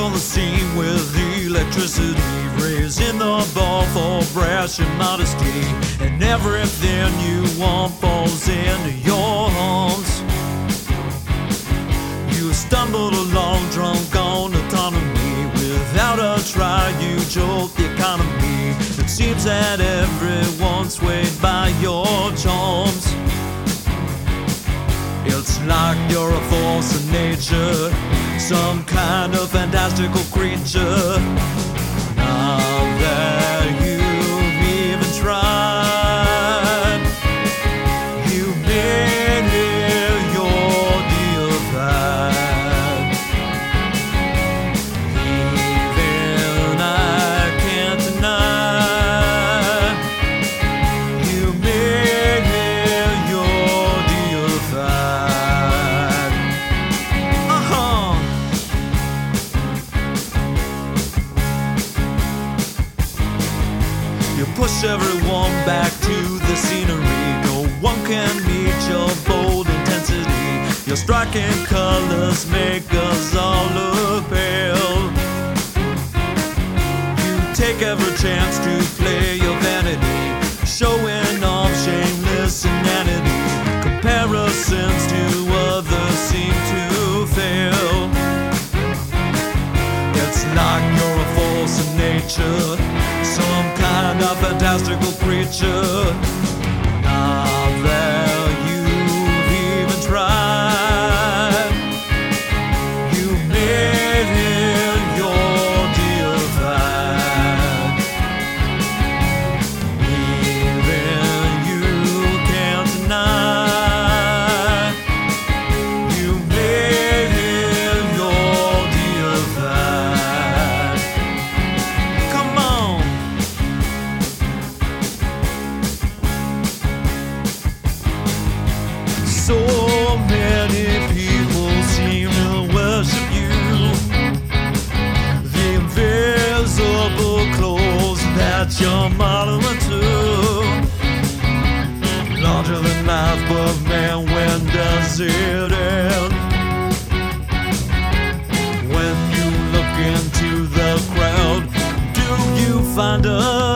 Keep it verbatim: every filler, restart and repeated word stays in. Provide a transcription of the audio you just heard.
on the scene with electricity, raising the bar for brash and modesty, and everything you want falls into your arms. You stumbled along drunk on autonomy, without a try you jolt the economy. It seems that everyone's swayed by your charms. It's like you're a force of nature, some kind of fantastical creature. Now that you've even tried, you made it your deified. Even I can't deny, you made it your deified. Uh-huh. You push everyone back to the scenery. No one can meet your bold intensity. Your striking colors make us all look pale. You take every chance to play your vanity, showing off shameless inanity. Comparisons to others seem to fail. It's like you're a force of nature, some kind of fantastical creature. Now that you've even tried, you made it your deified. Even you can't deny, you made it your deified. Come on. So many people seem to worship you. The invisible clothes that you're modeling to, larger than life, but man, when does it end? When you look into the crowd, do you find a